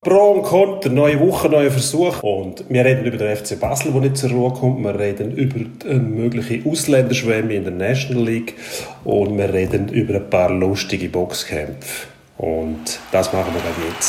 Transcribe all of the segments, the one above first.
Pro und Contra, neue Woche, neuer Versuch. Und wir reden über den FC Basel, der nicht zur Ruhe kommt. Wir reden über eine mögliche Ausländerschwemme in der National League. Und wir reden über ein paar lustige Boxkämpfe. Und das machen wir dann jetzt.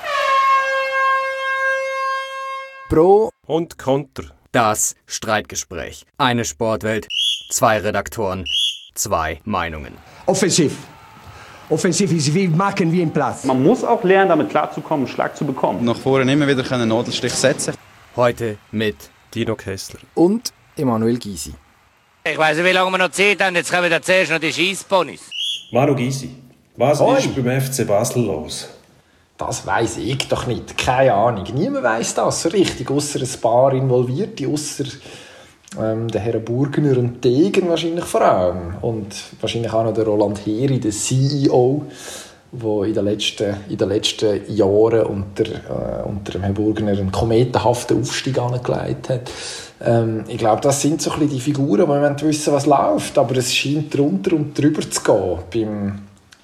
Pro und Contra. Das Streitgespräch. Eine Sportwelt, 2 Redaktoren, 2 Meinungen. Offensiv. Offensiv ist wie machen wie im Platz. Man muss auch lernen, damit klarzukommen, einen Schlag zu bekommen. Nach vorne immer wieder einen Nadelstich setzen. Heute mit Dino Kessler und Emanuel Gysi. Ich weiss nicht, wie lange wir noch Zeit haben. Jetzt kommen wir zuerst noch die Scheissponys. Manu Gysi, was ist beim FC Basel los? Das weiss ich doch nicht. Keine Ahnung. Niemand weiss das so richtig, ausser ein paar Involvierte, ausser der Herr Burgner und Degen wahrscheinlich vor allem. Und wahrscheinlich auch noch der Roland Heri, der CEO, der in den letzten Jahren unter dem Herrn Burgner einen kometenhaften Aufstieg angelegt hat. Ich glaube, das sind so ein bisschen die Figuren, die man wissen, was läuft. Aber es scheint drunter und drüber zu gehen.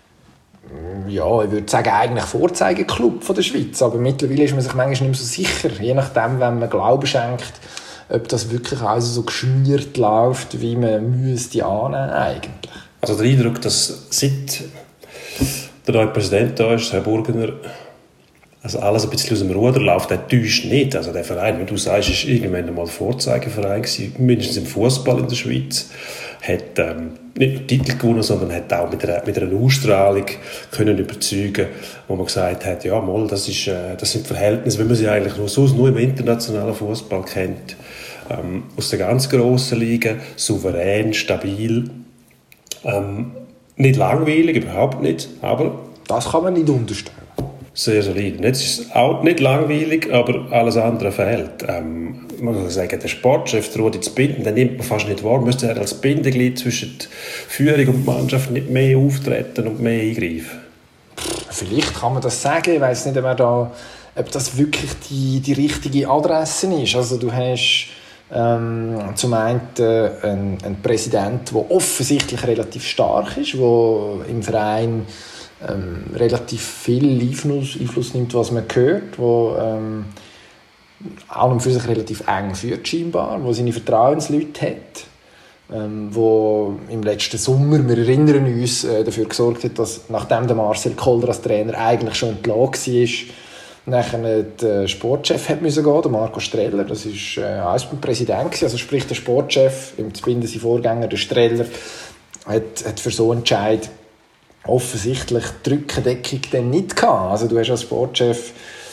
Ja, ich würde sagen, eigentlich Vorzeigeklub von der Schweiz. Aber mittlerweile ist man sich manchmal nicht mehr so sicher. Je nachdem, wenn man Glauben schenkt, ob das wirklich also so geschmiert läuft, wie man müsste annehmen eigentlich. Also der Eindruck, dass seit der neue Präsident da ist, Herr Burgner, also alles ein bisschen aus dem Ruder läuft, der täuscht nicht. Also der Verein, wie du sagst, ist irgendwann einmal Vorzeigeverein gewesen, mindestens im Fußball in der Schweiz. Hat nicht nur Titel gewonnen, sondern hat auch mit einer Ausstrahlung können überzeugen, wo man gesagt hat, ja, mal, das sind Verhältnisse, wie man sie eigentlich nur im internationalen Fußball kennt. Aus der ganz grossen Liga, souverän, stabil, nicht langweilig, überhaupt nicht, aber das kann man nicht unterstellen. Sehr solid. Jetzt ist es auch nicht langweilig, aber alles andere fehlt. Man kann sagen, der Sportchef, der Rudi Zbinden, den nimmt man fast nicht wahr. Müsste er als Bindeglied zwischen der Führung und der Mannschaft nicht mehr auftreten und mehr eingreifen? Vielleicht kann man das sagen. Ich weiss nicht, ob das wirklich die richtige Adresse ist. Also du hast zum einen einen Präsidenten, der offensichtlich relativ stark ist, der im Verein relativ viel Einfluss nimmt, was man hört, wo auch und für sich relativ eng führt scheinbar, wo seine Vertrauensleute hat, wo im letzten Sommer, wir erinnern uns, dafür gesorgt hat, dass nachdem der Marcel Koller als Trainer eigentlich schon entlassen war, nachher der Sportchef hat müssen gehen, der Marco Streller, das war auch beim Präsident, also sprich der Sportchef, im Zbinden sein Vorgänger, der Streller, hat für so einen Entscheid offensichtlich die Rückendeckung dann nicht gehabt. Also du hast als Sportchef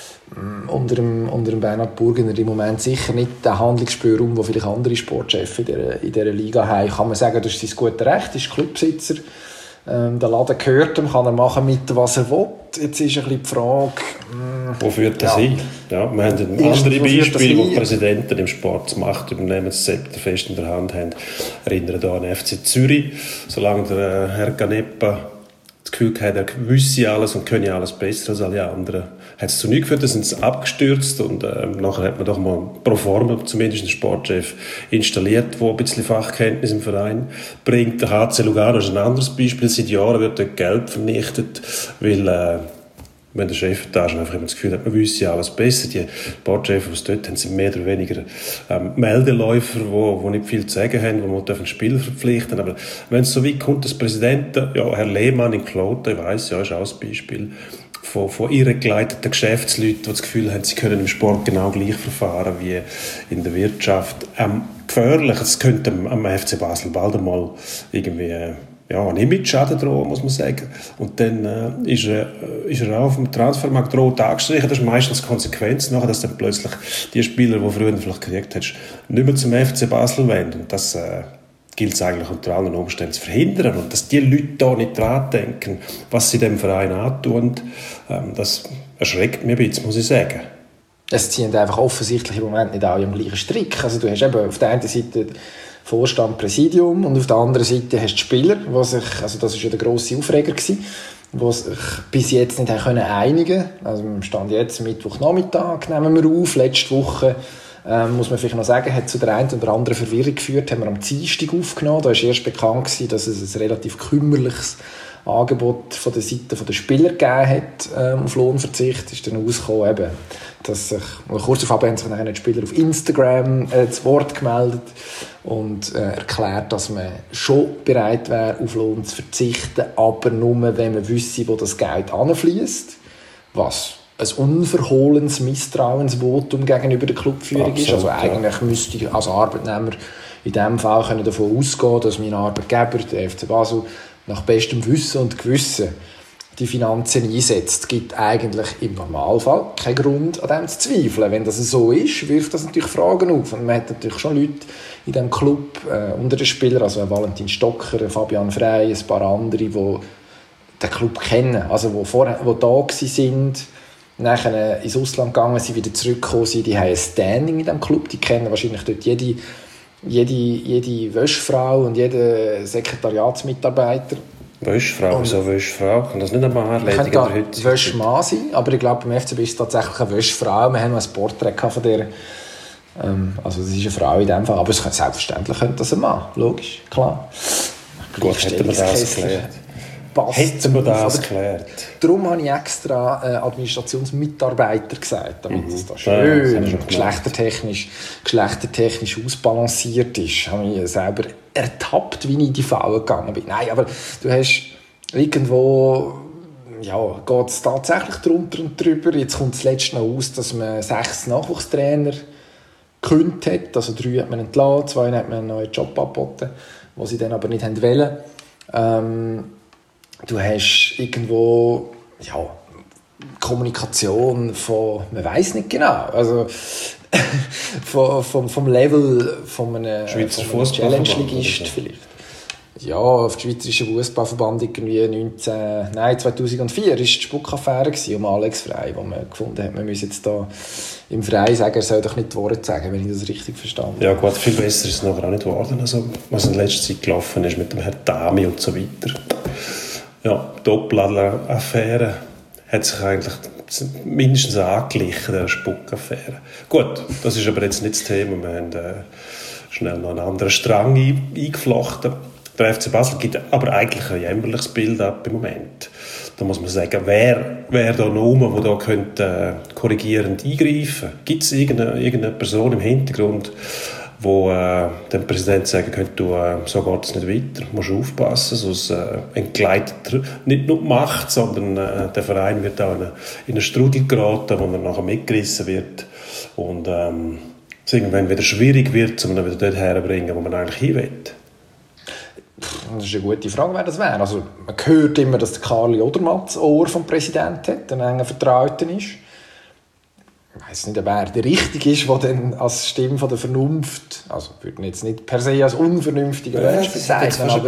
unter dem Bernhard Burgner im Moment sicher nicht den Handlungsspielraum, den vielleicht andere Sportchefs in dieser Liga haben. Kann man sagen, das ist sein gutes Recht, ist Clubsitzer. Der Laden gehört ihm, kann er machen mit was er will. Jetzt ist ein bisschen die Frage... Wo führt das hin? Ja, wir haben ein anderes Beispiel, wo Präsidenten im Sport die Macht übernehmen, das Zepter fest in der Hand haben. Erinnern da an den FC Zürich. Solange der Herr Canepa das Gefühl hatte, er wüsste alles und könne alles besser als alle anderen, hat es zu nichts geführt, da sind sie abgestürzt und nachher hat man doch mal pro forma zumindest einen Sportchef installiert, der ein bisschen Fachkenntnis im Verein bringt. Der HC Lugano ist ein anderes Beispiel. Seit Jahren wird dort Geld vernichtet, weil wenn der Chefetage einfach immer das Gefühl hat, man wüsste alles besser. Die Sportchefs, die es dort haben, sind mehr oder weniger Meldeläufer, die nicht viel zu sagen haben, die man einen Spieler verpflichten. Aber wenn es so weit kommt, dass Präsidenten, ja, Herr Lehmann in Kloten, ich weiss, ja, ist auch ein Beispiel, von ihren geleiteten Geschäftsleuten, die das Gefühl haben, sie können im Sport genau gleich verfahren wie in der Wirtschaft. Gefährlich, es könnte am FC Basel bald einmal irgendwie ein Image-Schaden drohen, muss man sagen. Und dann ist er auch auf dem Transfermarkt rot angestrichen. Das ist meistens die Konsequenz nachher, dass dann plötzlich die Spieler, die früher vielleicht gekriegt hast, nicht mehr zum FC Basel wenden. Und das gilt es eigentlich unter allen Umständen zu verhindern. Und dass die Leute da nicht dran denken, was sie dem Verein antun, das erschreckt mich ein bisschen, muss ich sagen. Es ziehen einfach offensichtlich im Moment nicht alle am gleichen Strick. Also du hast eben auf der einen Seite Vorstand, Präsidium und auf der anderen Seite hast du die Spieler, die sich, also das war ja der grosse Aufreger gewesen, die sich bis jetzt nicht einigen können. Also wir stehen jetzt Mittwochnachmittag, nehmen wir auf. Letzte Woche, muss man vielleicht noch sagen, hat zu der einen oder anderen Verwirrung geführt, haben wir am Dienstag aufgenommen. Da war erst bekannt gewesen, dass es ein relativ kümmerliches Angebot von der Seite der Spieler gegeben hat auf Lohnverzicht, ist dann rausgekommen, eben, dass sich, kurz darauf haben sich nachher die Spieler auf Instagram zu Wort gemeldet und erklärt, dass man schon bereit wäre, auf Lohn zu verzichten, aber nur, wenn man wüsste, wo das Geld hinfliesst, was ein unverhohlenes Misstrauensvotum gegenüber der Clubführung Absolut, ist. Also eigentlich müsste ich als Arbeitnehmer in diesem Fall davon ausgehen, dass mein Arbeitgeber, der FC Basel, nach bestem Wissen und Gewissen die Finanzen einsetzt. Es gibt eigentlich im Normalfall keinen Grund, an dem zu zweifeln. Wenn das so ist, wirft das natürlich Fragen auf. Und man hat natürlich schon Leute in diesem Club unter den Spielern, also Valentin Stocker, Fabian Frey, ein paar andere, die den Club kennen, also die da waren, nachher ins Ausland gegangen sind, wieder zurückgekommen sind, die haben ein Standing in diesem Club, die kennen wahrscheinlich dort jede Wäschfrau und jeden Sekretariatsmitarbeiter. Wäschfrau, wieso Wäschfrau? Kann das nicht einmal erledigen? Könnte Wäschmann sein, aber ich glaube, beim FCB ist es tatsächlich eine Wäschfrau. Wir haben noch ein Porträt von der. Also es ist eine Frau in dem Fall, aber selbstverständlich könnte das ein Mann, logisch, klar. Gut, hätten wir das geklärt. Hätten wir das geklärt. Darum habe ich extra Administrationsmitarbeiter gesagt, damit es da schön geschlechtertechnisch ausbalanciert ist. Ich habe mich selber ertappt, wie ich in die Falle gegangen bin. Nein, aber du hast irgendwo, ja, geht es tatsächlich drunter und drüber. Jetzt kommt es letztens noch aus, dass man 6 Nachwuchstrainer gekündigt hat. Also 3 hat man entlassen, 2 hat man einen neuen Job angeboten, den sie dann aber nicht wollen. Du hast irgendwo Kommunikation von, man weiss nicht genau, also vom Level von einem Challenge-Ligist vielleicht. Ja, auf dem Schweizerischen Fußballverband irgendwie 2004 war die Spuckaffäre um Alex Frey, wo man gefunden hat, man müsse jetzt da im Frey sagen, er soll doch nicht die Worte sagen, wenn ich das richtig verstanden habe. Ja gut, viel besser ist es nachher auch nicht geworden, also, was in letzter Zeit gelaufen ist mit dem Herrn Dami und so weiter. Ja, die Doppladler-Affäre hat sich eigentlich mindestens angeglichen, der Spuckaffäre. Gut, das ist aber jetzt nicht das Thema. Wir haben schnell noch einen anderen Strang eingeflochten. Der FC Basel gibt aber eigentlich ein jämmerliches Bild ab im Moment. Da muss man sagen, wer da noch der da könnte korrigierend eingreifen? Gibt es irgendeine Person im Hintergrund, wo dem Präsident sagen könnte, so geht es nicht weiter, du musst aufpassen, sonst entgleitet nicht nur die Macht, sondern der Verein wird auch in einen Strudel geraten, wo er nachher mitgerissen wird und es irgendwann wieder schwierig wird, um ihn wieder dort herzubringen, wo man eigentlich hin will. Das ist eine gute Frage, wer das wäre. Also, man hört immer, dass der Karli Odermatt das Ohr vom Präsidenten hat, ein enger Vertrauter ist. Ich weiss nicht, wer der Richtige ist, der dann als Stimme von der Vernunft, also würde ich jetzt nicht per se als unvernünftiger Mensch bezeichnen, aber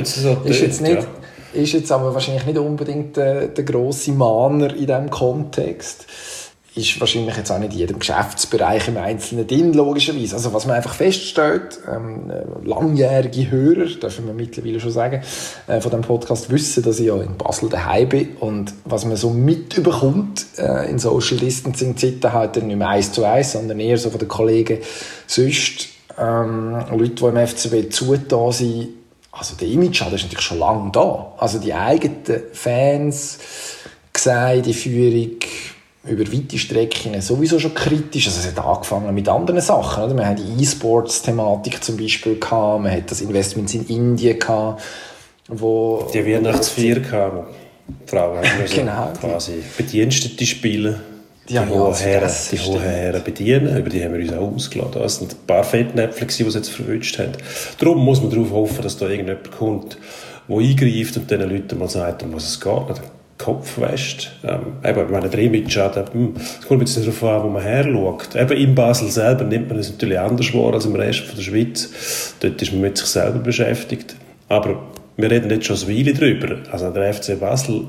ist jetzt aber wahrscheinlich nicht unbedingt der grosse Mahner in diesem Kontext. Ist wahrscheinlich jetzt auch nicht in jedem Geschäftsbereich im Einzelnen drin, logischerweise. Also was man einfach feststellt, langjährige Hörer, dürfen wir mittlerweile schon sagen, von diesem Podcast wissen, dass ich ja in Basel daheim bin und was man so mitbekommt in Social Distancing-Zeiten halt nicht mehr 1:1, sondern eher so von den Kollegen sonst, Leute, die im FCB zugetan sind, also der Image-Schaden ist natürlich schon lange da. Also die eigenen Fans sehen die Führung über weite Strecken sowieso schon kritisch. Also es hat angefangen mit anderen Sachen. Oder? Wir haben die E-Sports-Thematik zum Beispiel gehabt, man hat das Investments in Indien gehabt, wo die Weihnachtsfeier gehabt, die Frauen haben genau, quasi bedienstete spielen, die hohen Herren bedienen, über die haben wir uns auch ausgeladen. Das sind ein paar Fettnäpfel, die uns jetzt verwünscht haben. Darum muss man darauf hoffen, dass da irgendjemand kommt, der eingreift und den Leuten mal sagt, um was es geht. Kopf wäscht. Eben, wenn der Image-Schaden, es kommt jetzt darauf an, wo man her schaut. Eben in Basel selber nimmt man es natürlich anders wahr als im Rest von der Schweiz. Dort ist man mit sich selber beschäftigt. Aber wir reden jetzt schon eine Weile drüber. Also der FC Basel,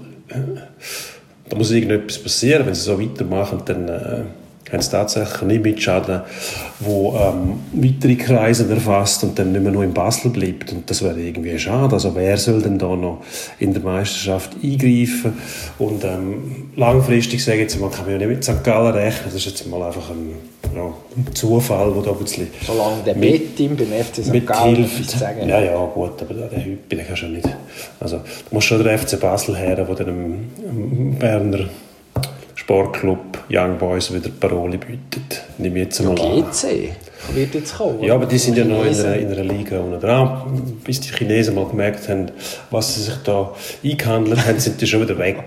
da muss irgendetwas passieren. Wenn sie so weitermachen, dann haben sie tatsächlich einen Image-Schaden, der weitere Kreise erfasst und dann nicht mehr nur in Basel bleibt. Und das wäre irgendwie schade. Also wer soll denn da noch in der Meisterschaft eingreifen? Und langfristig, sage ich jetzt mal, kann man ja nicht mit St. Gallen rechnen. Das ist jetzt mal einfach ein Zufall, der da ein bisschen... Solange der Bettim beim FC St. Gallen etwas sagen. Ja, gut, aber den Hüppi, den kannst du nicht. Also, du musst schon den FC Basel her, der dem Berner Sportclub Young Boys wieder Paroli bietet. Nimm jetzt mal an. GC wird jetzt kommen. Ja, aber die sind ja noch in einer Liga unten dran. Bis die Chinesen mal gemerkt haben, was sie sich da eingehandelt haben, sind die schon wieder weg.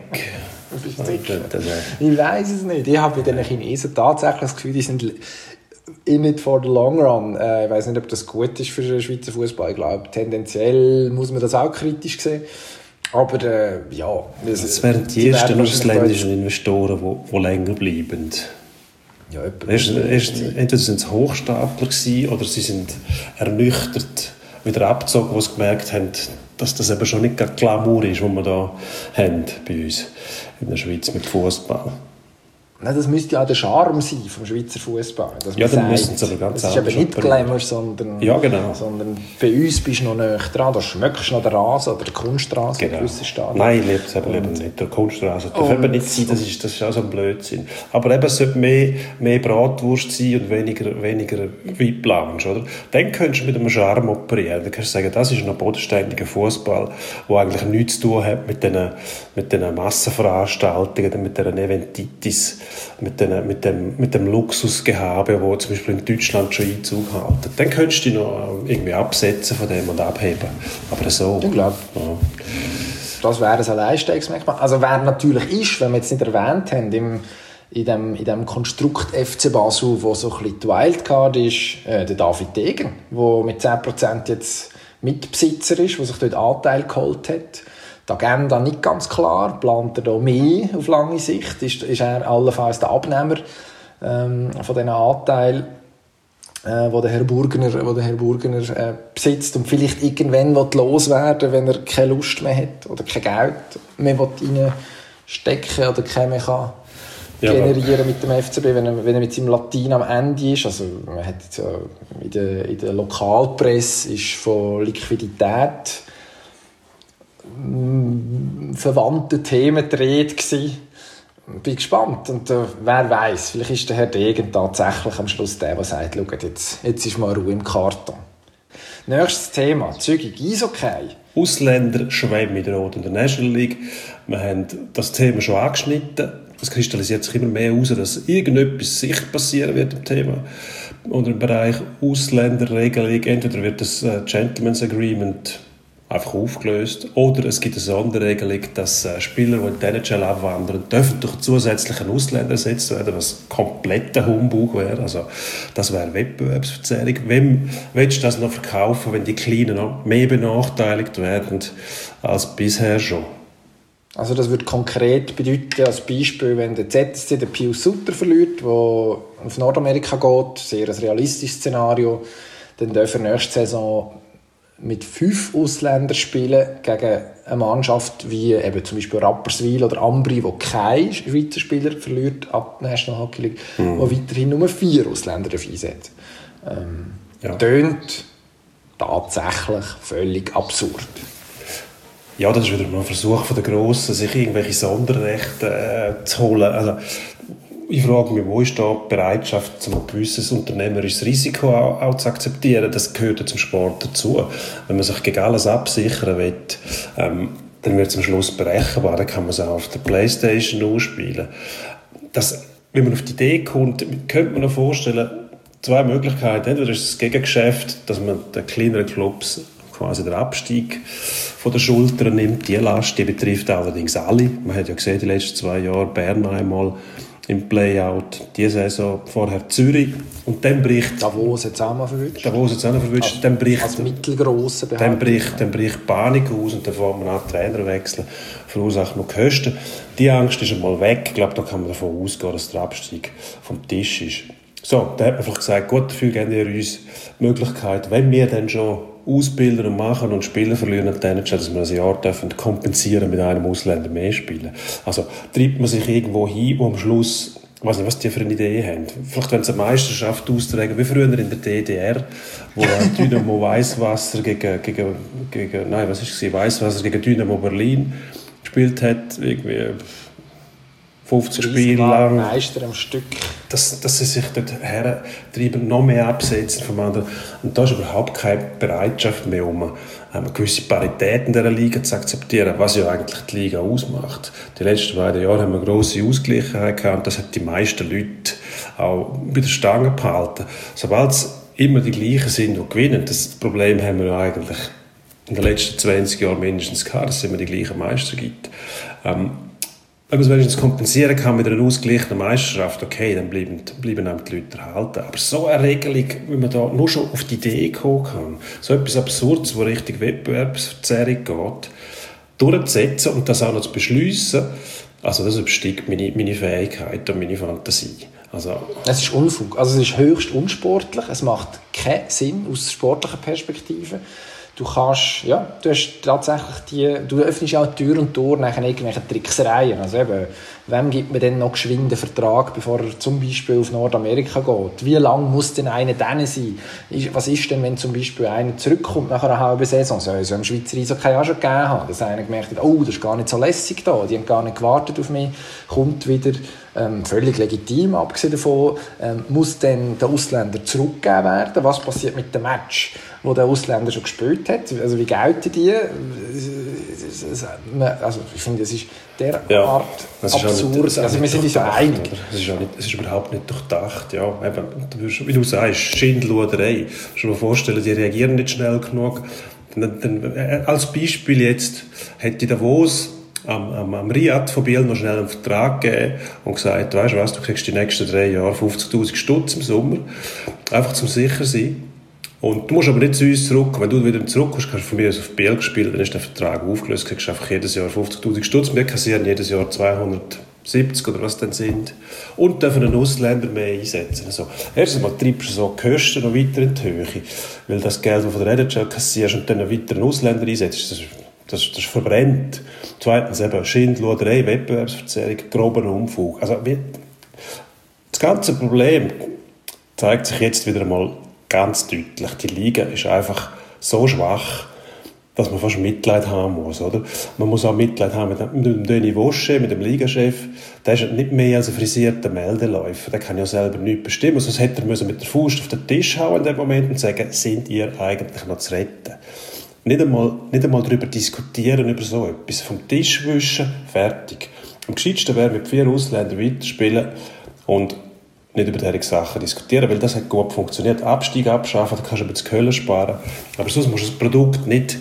Ich weiß es nicht. Ich habe bei den Chinesen tatsächlich das Gefühl, die sind in it for the long run. Ich weiß nicht, ob das gut ist für den Schweizer Fußball. Ich glaube, tendenziell muss man das auch kritisch sehen. Aber ja... Das wären die ersten ausländischen Investoren, die länger bleiben. Ja, entweder sind es Hochstapler gewesen, oder sie sind ernüchtert wieder abgezogen, wo sie gemerkt haben, dass das eben schon nicht gerade Glamour ist, was wir da haben bei uns in der Schweiz mit Fußball. Nein, das müsste ja auch der Charme sein vom Schweizer Fußball. Ja, dann müssen sie aber ganz anders. Das ist eben nicht Glamour, sondern, ja, genau. sondern bei uns bist du noch näher dran. Da schmeckst du noch den Rasen oder die Kunststraße genau. in gewissen Stadien. Nein, ich liebe es eben nicht. Der Kunststraße darf eben nicht sein, das ist auch so ein Blödsinn. Aber eben, es sollte mehr Bratwurst sein und weniger Weiblange, oder? Dann könntest du mit einem Charme operieren. Dann kannst du sagen, das ist ein bodenständiger Fußball, der eigentlich nichts zu tun hat mit diesen Massenveranstaltungen, mit dieser Eventitis, mit dem Luxusgehabe, wo zum Beispiel in Deutschland schon Einzug hält. Dann könntest du dich noch irgendwie absetzen von dem und abheben. Aber so... Ich glaube, das wäre ein Alleinstehungsmerkmal. Also wer natürlich ist, wenn wir jetzt nicht erwähnt haben, in dem Konstrukt FC Basel, wo so ein bisschen die Wildcard ist, der David Degen, der mit 10% jetzt Mitbesitzer ist, der sich dort Anteil geholt hat. Die Agenda nicht ganz klar, plant er da mehr auf lange Sicht, ist er allenfalls der Abnehmer von diesen Anteilen, wo der Herr Burgener besitzt und vielleicht irgendwann loswerden, wenn er keine Lust mehr hat oder kein Geld mehr reinstecken oder keine mehr kann generieren mit dem FCB, wenn er mit seinem Latin am Ende ist. Also man hat jetzt in der Lokalpresse ist von Liquidität verwandte Themen gedreht gsi. Bin gespannt. Und wer weiß, vielleicht ist der Herr Degen tatsächlich am Schluss der sagt, schaut, jetzt ist mal Ruhe im Karton. Nächstes Thema, zügig Eishockey. Ausländer schwemmen in der Rot- und National League. Wir haben das Thema schon angeschnitten. Es kristallisiert sich immer mehr heraus, dass irgendetwas sicher passieren wird im Thema. Unter dem Bereich Ausländerregelung. Entweder wird das Gentleman's Agreement einfach aufgelöst. Oder es gibt eine Sonderregelung, dass Spieler, die in die NHL abwandern, dürfen durch zusätzlichen Ausländer ersetzt werden, was kompletter Humbug wäre. Also, das wäre Wettbewerbsverzerrung. Wem willst du das noch verkaufen, wenn die Kleinen noch mehr benachteiligt werden als bisher schon? Also das würde konkret bedeuten, als Beispiel, wenn der ZSC den Pius Sutter verliert, der auf Nordamerika geht, sehr ein realistisches Szenario, dann dürfen wir nächste Saison mit 5 Ausländern spielen gegen eine Mannschaft wie eben zum Beispiel Rapperswil oder Ambri, wo kein Schweizer Spieler verliert ab der National Hockey League, wo weiterhin nur 4 Ausländer einsetzt. Tönt tatsächlich völlig absurd. Ja, das ist wieder mal ein Versuch von den Grossen, sich irgendwelche Sonderrechte zu holen. Also, ich frage mich, wo ist da die Bereitschaft, ein gewisses unternehmerisches Risiko auch zu akzeptieren? Das gehört ja zum Sport dazu. Wenn man sich gegen alles absichern will, dann wird es am Schluss berechenbar. Dann kann man es auch auf der Playstation ausspielen. Wenn man auf die Idee kommt, könnte man sich vorstellen, 2 Möglichkeiten. Entweder ist es das Gegengeschäft, dass man den kleineren Clubs quasi den Abstieg von der Schulter nimmt. Die Last, die betrifft allerdings alle. Man hat ja gesehen, die letzten 2 Jahre Bern einmal im Playout, diese Saison vorher Zürich und dann bricht Davos jetzt auch mal verwünscht. Dann bricht als mittelgrosse dann bricht Panik aus und dann fängt man an Trainer wechseln, verursacht noch Kosten. Die Angst ist einmal weg. Ich glaube, da kann man davon ausgehen, dass der Abstieg vom Tisch ist. So, da hat man vielleicht gesagt, gut, dafür geben wir uns die Möglichkeit, wenn wir dann schon ausbilden und machen und Spieler verlieren, dann dass wir ein Jahr dürfen kompensieren mit einem Ausländer mehr spielen. Also treibt man sich irgendwo hin, wo am Schluss, ich weiß nicht, was die für eine Idee haben. Vielleicht wenn sie eine Meisterschaft austragen, wie früher in der DDR, wo Dynamo Weißwasser gegen Weißwasser gegen Dynamo Berlin gespielt hat, irgendwie 50 Spiele lang. Meister am Stück. dass sie sich dort hertreiben, noch mehr absetzen vom anderen. Und da ist überhaupt keine Bereitschaft mehr, um eine gewisse Parität in dieser Liga zu akzeptieren, was ja eigentlich die Liga ausmacht. Die letzten beiden Jahre haben wir eine grosse Ausgleichheit gehabt und das hat die meisten Leute auch bei der Stange behalten. Sobald es immer die gleichen sind, die gewinnen, das Problem haben wir ja eigentlich in den letzten 20 Jahren mindestens gehabt, dass es immer die gleichen Meister gibt. Wenn man es wenigstens kompensieren kann mit einer ausgeglichenen Meisterschaft, okay, dann bleiben einem die Leute erhalten. Aber so eine Regelung, wenn man da nur schon auf die Idee kommen kann, so etwas Absurdes, wo Richtung Wettbewerbsverzerrung geht, durchzusetzen und das auch noch zu beschliessen, also das übersteigt meine Fähigkeit und meine Fantasie. Also, es ist Unfug, also es ist höchst unsportlich, es macht keinen Sinn aus sportlicher Perspektive. Du hast tatsächlich du öffnest ja auch Tür und Tor nach irgendwelchen Tricksereien. Also eben, wem gibt man denn noch geschwind einen Vertrag, bevor er zum Beispiel auf Nordamerika geht? Wie lange muss denn einer dann sein? Was ist denn, wenn zum Beispiel einer zurückkommt nach einer halben Saison? Soll es im Schweizer Eishockey auch schon gegeben haben, dass einer gemerkt hat, oh, das ist gar nicht so lässig da, die haben gar nicht gewartet auf mich, kommt wieder. Völlig legitim, abgesehen davon, muss dann der Ausländer zurückgegeben werden. Was passiert mit dem Match, wo der Ausländer schon gespielt hat? Also wie gelten die? Also ich finde, es ist derart absurd. Also wir sind uns ja einig. Es ist überhaupt nicht durchdacht. Ja, eben, wie du sagst, Schindluderei. Kannst du dir vorstellen, die reagieren nicht schnell genug. Als Beispiel jetzt hätte Davos am Riad von Biel noch schnell einen Vertrag gegeben und gesagt, weißt du was, du kriegst die nächsten 3 Jahre 50'000 Stutz im Sommer, einfach zum sicher sein. Und du musst aber nicht zu uns zurück. Wenn du wieder zurückkommst, kannst du von mir aus auf Biel gespielt, dann ist der Vertrag aufgelöst, kriegst du einfach jedes Jahr 50'000 Stutz. Wir kassieren jedes Jahr 270 oder was dann sind. Und dürfen einen Ausländer mehr einsetzen. Also, erstens einmal treibst du so die Kosten noch weiter in die Höhe, weil das Geld, das du von der NHL kassierst und dann einen weiteren Ausländer einsetzt, das ist verbrennt. Zweitens eben Schindluderei, Wettbewerbsverzerrung, grober Unfug. Also, das ganze Problem zeigt sich jetzt wieder einmal ganz deutlich. Die Liga ist einfach so schwach, dass man fast Mitleid haben muss. Oder? Man muss auch Mitleid haben mit dem Denis Vaucher, mit dem Ligachef. Der ist nicht mehr als ein frisierter Meldeläufer. Der kann ja selber nichts bestimmen. Sonst hätte er mit der Faust auf den Tisch hauen in dem Moment und sagen, sind ihr eigentlich noch zu retten? Nicht einmal darüber diskutieren, über so etwas. Vom Tisch wischen, fertig. Am gescheitsten wäre, mit 4 Ausländern weiterspielen und nicht über diese Sachen diskutieren, weil das hat gut funktioniert. Abstieg abschaffen, da kannst du aber das Kohle sparen. Aber sonst musst du das Produkt nicht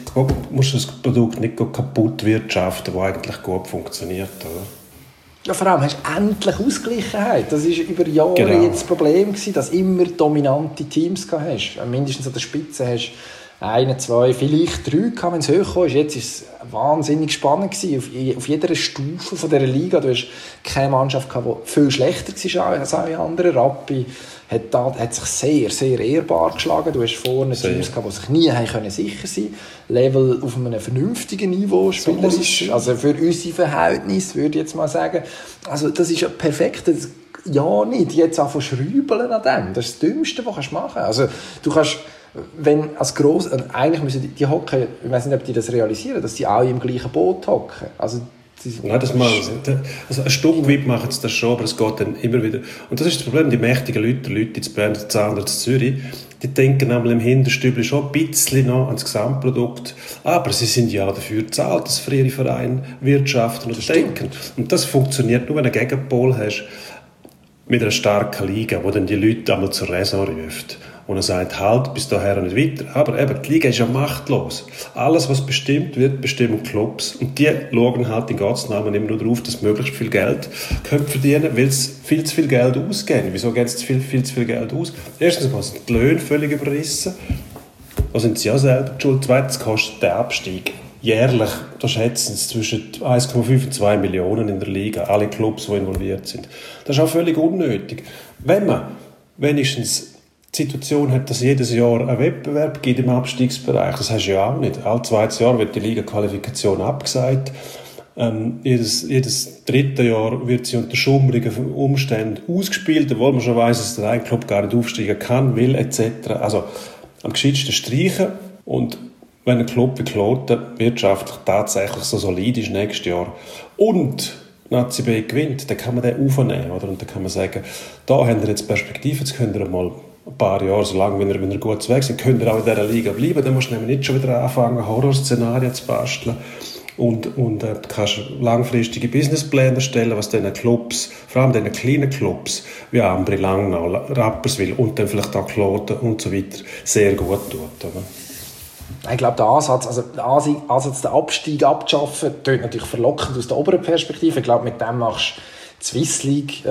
kaputt wirtschaften, das eigentlich gut funktioniert. Oder? Ja, vor allem hast du endlich Ausgleichheit. Das war über Jahre jetzt das Problem gewesen, dass du immer dominante Teams hast. Mindestens an der Spitze hast 1, 2, vielleicht 3 gehabt, wenn es hochkam. Jetzt war es wahnsinnig spannend gewesen. Auf jeder Stufe von dieser Liga. Du hast keine Mannschaft gehabt, die viel schlechter war als alle anderen. Rappi hat sich sehr, sehr ehrbar geschlagen. Du hast vorne Teams gehabt, die sich nie sicher sein konnten. Level auf einem vernünftigen Niveau spielerisch. Also für unsere Verhältnisse, würde ich jetzt mal sagen. Also das ist ja perfekt. Ja, nicht jetzt anfangen zu schrübeln an dem. Das ist das Dümmste, was du machen kannst. Also du kannst, wenn als gross, eigentlich müssen die hocken, ich weiß nicht, ob die das realisieren, dass die alle im gleichen Boot hocken. Also nein, das machen sie. Also ein Stück weit machen sie das schon, aber es geht dann immer wieder. Und das ist das Problem, die mächtigen Leute, die Leute in Bern, in Zürich, die denken nämlich im Hinterstübli schon ein bisschen noch ans Gesamtprodukt, aber sie sind ja dafür bezahlt, dass für ihre Vereine wirtschaften und denken. Und das funktioniert nur, wenn du einen Gegenpol hast mit einer starken Liga, wo dann die Leute einmal zur Raison ruft. Und er sagt, halt, bis daher nicht weiter. Aber eben, die Liga ist ja machtlos. Alles, was bestimmt wird, bestimmen Clubs. Und die schauen halt in Gottes Namen immer nur darauf, dass möglichst viel Geld können verdienen, weil sie viel zu viel Geld ausgeben. Wieso geben sie viel zu viel Geld aus? Erstens mal sind die Löhne völlig überrissen. Da sind sie ja selber schuld. Zweitens kostet der Abstieg jährlich, da schätzen sie zwischen 1,5 und 2 Millionen in der Liga. Alle Clubs, die involviert sind. Das ist auch völlig unnötig. Wenn man wenigstens die Situation hat, dass jedes Jahr einen Wettbewerb gibt im Abstiegsbereich. Das hast du ja auch nicht. Alle 2 Jahre wird die Liga-Qualifikation abgesagt. Jedes 3. Jahr wird sie unter schummrigen Umständen ausgespielt, obwohl man schon weiss, dass der eine Club gar nicht aufsteigen kann, will, etc. Also am gescheitsten streichen. Und wenn ein Club wie Kloten wirtschaftlich tatsächlich so solid ist nächstes Jahr und Nazi B gewinnt, dann kann man den aufnehmen, oder? Und dann kann man sagen, da habt ihr jetzt Perspektive, jetzt könnt ihr mal ein paar Jahre, so lange, wenn ihr gut zu Weg seid, könnt ihr auch in dieser Liga bleiben, dann musst du nämlich nicht schon wieder anfangen, Horrorszenarien zu basteln. Und du kannst langfristige Businesspläne erstellen, was diesen Clubs, vor allem diesen kleinen Clubs, wie Ambri, Langnau, Rapperswil und dann vielleicht auch Kloten und so weiter, sehr gut tut. Oder? Ich glaube, der Ansatz, den Abstieg abzuschaffen, klingt natürlich verlockend aus der oberen Perspektive. Ich glaube, mit dem machst du die Swiss League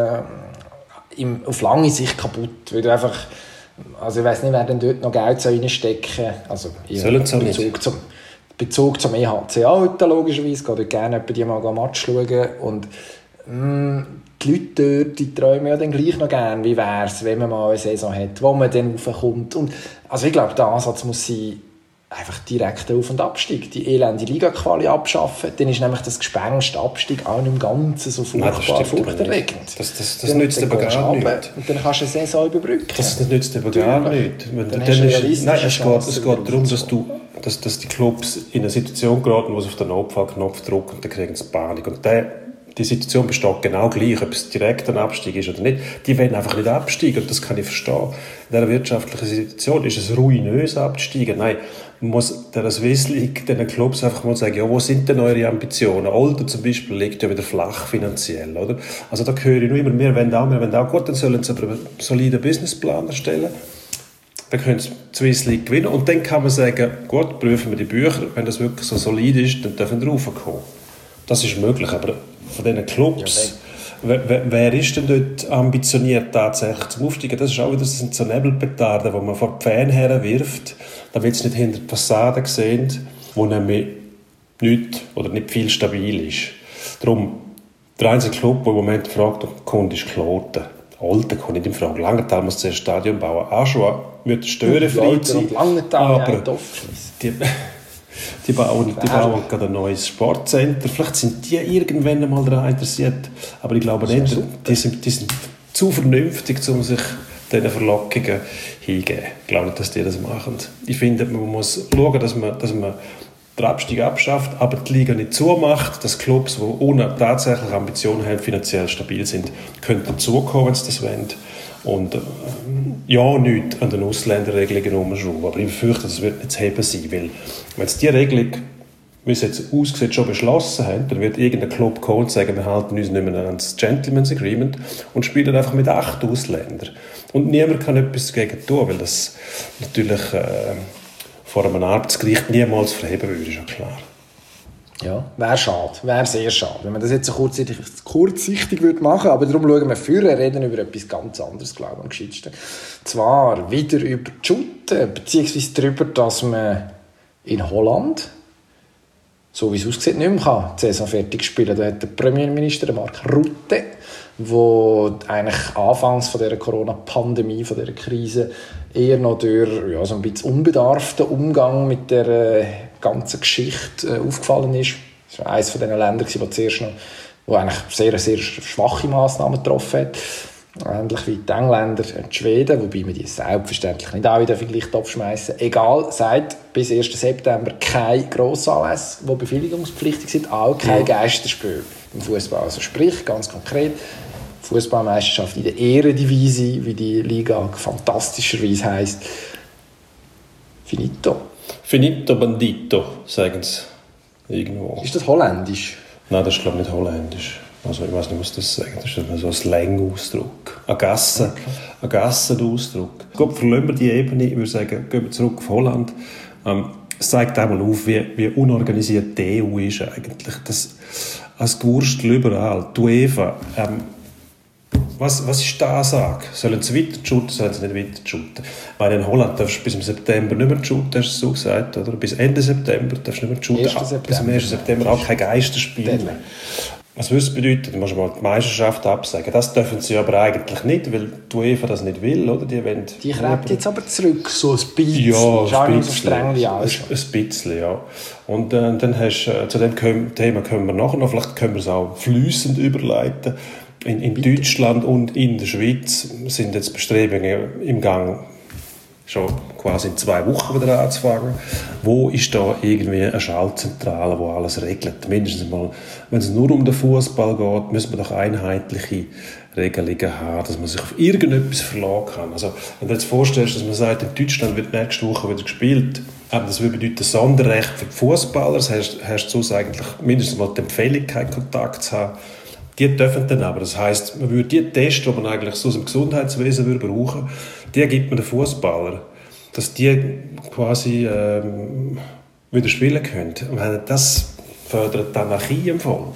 auf lange Sicht kaputt. Weil du einfach, also ich weiss nicht, wer denn dort noch Geld reinstecken soll. Also Bezug zum EHC heute logischerweise, gehe dort gerne die mal ein Match schauen und die Leute dort, die träumen ja dann gleich noch gerne, wie wäre es, wenn man mal eine Saison hat, wo man dann raufkommt. Und, also ich glaube, der Ansatz muss sein, einfach direkt Auf- und Abstieg, die elende Liga-Quali abschaffen, dann ist nämlich das Gespenst Abstieg auch nicht im Ganzen so furchtbar furchterregend. Das nützt aber gar nichts. Und dann kannst du eine Saison überbrücken. Das nützt aber gar nichts. Es geht darum, dass die Clubs in eine Situation geraten, wo sie auf den Notfallknopf drücken und dann kriegen sie Panik. Und die Situation besteht genau gleich, ob es direkt ein Abstieg ist oder nicht. Die wollen einfach nicht absteigen und das kann ich verstehen. In dieser wirtschaftlichen Situation ist es ruinös abzusteigen. Nein, man muss der Swiss League, den Clubs einfach mal sagen, ja, wo sind denn eure Ambitionen? Olden zum Beispiel liegt ja wieder flach finanziell, oder? Also da höre ich nur immer, wir wollen auch. Gut, dann sollen sie aber einen soliden Businessplan erstellen. Dann können sie die Swiss League gewinnen und dann kann man sagen, gut, prüfen wir die Bücher, wenn das wirklich so solid ist, dann dürfen wir raufkommen. Das ist möglich, aber von diesen Clubs, wer ist denn dort ambitioniert tatsächlich zum Aufsteigen? Das ist auch wieder so Nebelpetarden, die man vor die Fans herwirft, damit sie nicht hinter die Fassade sehen, wo nämlich nicht oder nicht viel stabil ist. Darum, der einzige Club, der im Moment fragt, kommt, ist Kloten. Olten kommt nicht in Frage. Langenthal muss zuerst Stadion bauen. Aschua wird störenfrei sein. Aber die bauen gerade ein neues Sportcenter. Vielleicht sind die irgendwann mal daran interessiert. Aber ich glaube nicht, die sind zu vernünftig, um sich diesen Verlockungen hingeben. Ich glaube nicht, dass die das machen. Ich finde, man muss schauen, dass man den Abstieg abschafft, aber die Liga nicht zumacht, dass Clubs, die ohne tatsächliche Ambitionen haben, finanziell stabil sind, können dazukommen, wenn sie das wollen. Und ja, nicht an den Ausländerregelungen umschrauben. Aber ich befürchte, das wird nicht zu heben sein, weil wenn es diese Regelung, wie es jetzt aussieht, schon beschlossen haben, dann wird irgendein Club kommen und sagen, wir halten uns nicht mehr an das Gentleman's Agreement und spielen einfach mit 8 Ausländern. Und niemand kann etwas dagegen tun, weil das natürlich vor einem Arbeitsgericht niemals verheben würde, ist ja klar. Ja, wäre schade, wäre sehr schade, wenn man das jetzt so kurzsichtig würde machen, aber darum schauen wir vorher, reden über etwas ganz anderes, glaube ich, am gescheitsten. Zwar wieder über die Shooten, beziehungsweise darüber, dass man in Holland, so wie es aussieht, nicht mehr die Saison fertig spielen kann. Da hat der Premierminister, Mark Rutte, der eigentlich anfangs von dieser Corona-Pandemie, von dieser Krise, eher noch durch so ein bisschen unbedarften Umgang mit der ganzen Geschichte aufgefallen ist. Das war eines von diesen Ländern, wo eigentlich sehr, sehr schwache Massnahmen getroffen hat. Ähnlich wie die Engländer und die Schweden, wobei man die selbstverständlich nicht auch in den Vergleich schmeißen. Egal, seit bis 1. September keine Grossanlässe, die bewilligungspflichtig sind, auch kein Geisterspiel im Fußball. Also sprich, ganz konkret, Fußballmeisterschaft in der Eredivisie, wie die Liga fantastischerweise heisst. Finito. Finito bandito, sagen sie irgendwo. Ist das holländisch? Nein, das ist glaube ich nicht holländisch. Also ich weiß nicht, was das sagt. Das ist so ein Slang-Ausdruck. Ein Gassenausdruck. Gut, verlassen wir die Ebene. Ich würde sagen, gehen wir zurück auf Holland. Es zeigt auch mal auf, wie unorganisiert die EU ist eigentlich. Das als Gewurstel überall. Die UEFA, was ist die Ansage? Sollen sie weiter shooten, sollen sie nicht weiter shooten? Weil in Holland darfst du bis im September nicht mehr shooten, hast du so gesagt, oder? Bis Ende September darfst du nicht mehr shooten. Bis zum 1. September auch kein Geisterspiel mehr. Was würde es bedeuten? Du musst mal die Meisterschaft absagen. Das dürfen sie aber eigentlich nicht, weil die UEFA das nicht will, oder? Die greift jetzt aber zurück, so ein bisschen. Ja, ist auch nicht so streng wie alles. Ein bisschen, ja. Und dann hast du, zu dem Thema kommen wir nachher noch, vielleicht können wir es auch fließend überleiten. In Deutschland und in der Schweiz sind jetzt Bestrebungen im Gang, schon quasi in 2 Wochen wieder anzufangen. Wo ist da irgendwie eine Schaltzentrale, die alles regelt? Mindestens mal, wenn es nur um den Fußball geht, müssen wir doch einheitliche Regelungen haben, dass man sich auf irgendetwas verlassen kann. Also, wenn du dir jetzt vorstellst, dass man sagt, in Deutschland wird nächste Woche wieder gespielt, das würde bedeuten Sonderrecht für die Fußballer, das hast du sonst eigentlich mindestens mal die Empfehlung, keinen Kontakt zu haben. Die dürfen dann aber. Das heisst, man würde die Tests, die man eigentlich so aus dem Gesundheitswesen würde brauchen, die gibt man den Fußballer, dass die quasi wieder spielen können. Und das fördert die Anarchie im Volk.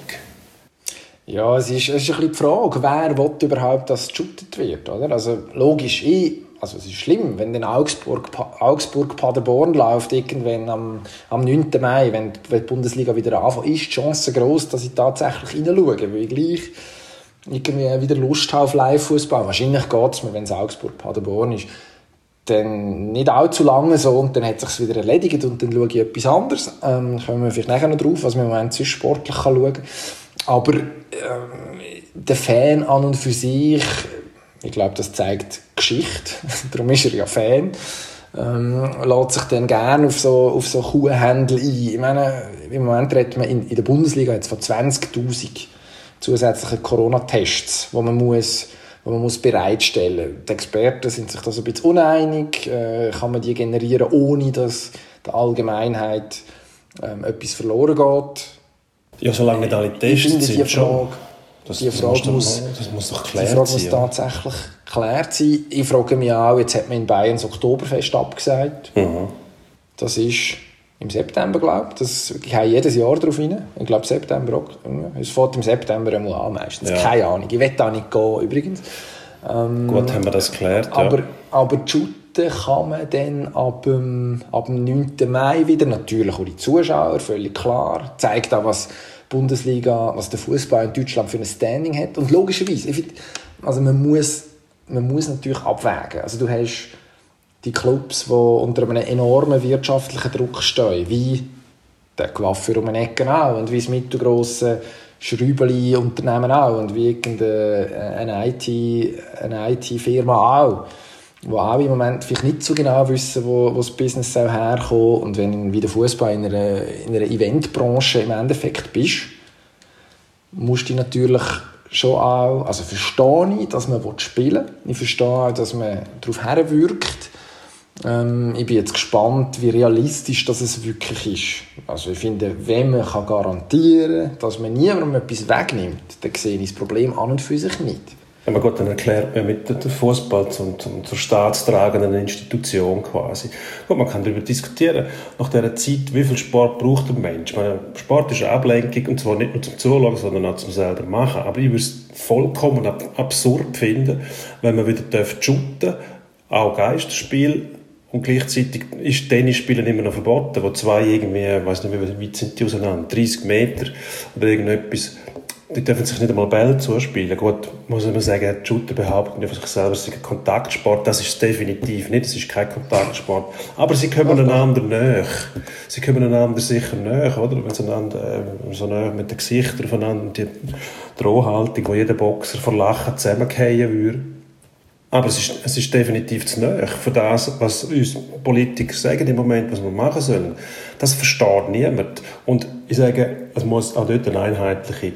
Ja, es ist ein bisschen die Frage, wer will überhaupt, dass geshootet wird, oder? Also logisch, also es ist schlimm, wenn dann Augsburg-Paderborn läuft, irgendwann am 9. Mai, wenn die Bundesliga wieder anfängt, ist die Chance gross, dass ich tatsächlich hineinschaue, weil ich gleich irgendwie wieder Lust habe auf Live-Fußball. Wahrscheinlich geht es mir, wenn es Augsburg-Paderborn ist, dann nicht allzu lange so und dann hat es sich wieder erledigt und dann schaue ich etwas anderes. Kommen wir vielleicht nachher noch drauf, was man im Moment sonst sportlich schauen kann. Aber der Fan an und für sich, ich glaube, das zeigt Geschichte, darum ist er ja Fan, lässt sich dann gerne auf so Kuhhändel ein. Ich meine, im Moment redet man in der Bundesliga jetzt von 20'000 zusätzlichen Corona-Tests, die man muss bereitstellen. Die Experten sind sich da so ein bisschen uneinig. Kann man die generieren, ohne dass der Allgemeinheit etwas verloren geht? Ja, solange nicht alle Tests sind, schon. Das muss doch geklärt sein. Die Frage muss tatsächlich geklärt sein. Ich frage mich auch, jetzt hat man in Bayern das Oktoberfest abgesagt. Mhm. Das ist im September, glaube ich. Das geht jedes Jahr darauf hin. Ich glaube, September auch. Es fährt im September einmal an, meistens. Ja. Keine Ahnung. Ich will da nicht gehen, übrigens. Gut, haben wir das geklärt, aber shooten kann man dann ab dem 9. Mai wieder. Natürlich auch die Zuschauer, völlig klar. Zeigt auch, was Bundesliga, was der Fußball in Deutschland für ein Standing hat. Und logischerweise, ich finde, also man muss natürlich abwägen. Also du hast die Clubs, die unter einem enormen wirtschaftlichen Druck stehen, wie der Coiffeur um eine Ecke auch und wie das mittelgrosse Schrübeli-Unternehmen auch und wie eine IT-Firma auch, die auch im Moment vielleicht nicht so genau wissen, wo das Business soll herkommen. Und wenn wie der Fußball in einer Eventbranche im Endeffekt bist, musst du natürlich schon auch, also verstehe ich, dass man spielen will. Ich verstehe auch, dass man darauf herwirkt. Ich bin jetzt gespannt, wie realistisch das es wirklich ist. Also ich finde, wenn man garantieren kann, dass man niemandem etwas wegnimmt, dann sehe ich das Problem an und für sich nicht. Ja, man Gott, dann erklärt man mit dem Fußball zur staatstragenden Institution quasi. Gut, man kann darüber diskutieren, nach dieser Zeit, wie viel Sport braucht ein Mensch. Ich meine, Sport ist eine Ablenkung, und zwar nicht nur zum Zuschauen, sondern auch zum selber machen. Aber ich würde es vollkommen absurd finden, wenn man wieder shooten darf, auch Geisterspiel, und gleichzeitig ist Tennisspielen immer noch verboten, wo zwei irgendwie, ich weiss nicht, wie weit sind die auseinander, 30 Meter oder irgendetwas. Die dürfen sich nicht einmal Bälle zuspielen. Gut, muss man sagen, die Shooter behaupten über sich selber, es ist ein Kontaktsport. Das ist es definitiv nicht, es ist kein Kontaktsport. Aber sie kommen einander näher. Sie kommen einander sicher näher, oder? Wenn sie einander so näher mit den Gesichtern voneinander, die Drohhaltung, wo jeder Boxer vor Lachen zusammengehen würde. Aber es ist definitiv zu nahe für das, was uns Politiker sagen im Moment, was wir machen sollen. Das versteht niemand. Und ich sage, es muss auch dort eine einheitliche